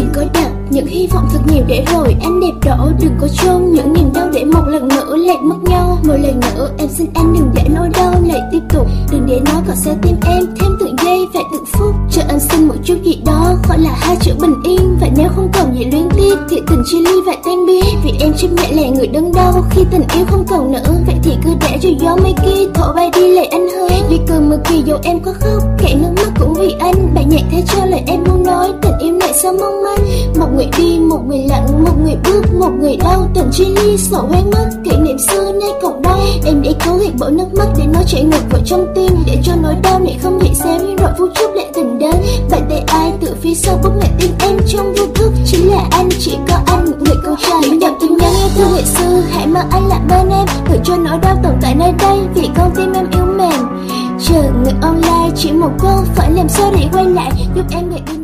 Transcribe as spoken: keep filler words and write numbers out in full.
có đặt những hy vọng thật nhiều để rồi anh đẹp đỏ. Đừng có chôn những niềm đau để một lần nữa lại mất nhau. Một lần nữa em xin anh đừng để nỗi đau lại tiếp tục. Đừng để nó cọ xé tim em thêm từng giây và từng phút. Cho anh xin một chút gì đó gọi là hai chữ bình yên. Và nếu không còn gì luyến tiếc thì tình chia ly và tan biến. Vì em chấp nhận là người đớn đau khi tình yêu không còn nữa. Vậy thì cứ để cho gió mây kia thổi bay đi lời anh hơn. Vì cơn mưa kia dù em có khóc kẻ nước mắt cũng vì anh. Bài nhạc thay cho lời em muốn nói tình yêu này sao mong manh. Một người đi một người lặng, một người bước một người đau. Tình chia ly sầu quên mất kỷ niệm xưa nay còn đau. Em để cố gắng bỏ nước mắt để nó chảy ngược vào trong tim. Để cho nỗi đau này không hề xéo nhưng rồi phút chốc lại tình đến. Bàn tay ai từ phía sau bóp nghẹn tim em trong vô thức. Chính là anh, chỉ có anh người câu trả những dòng tin nhắn yêu thương ngày xưa. Hãy mang anh lại bên em, đừng cho nỗi đau tồn tại nơi đây. Vì con tim em yếu mềm chờ người online chỉ một câu phải làm sao để quay lại giúp em ngày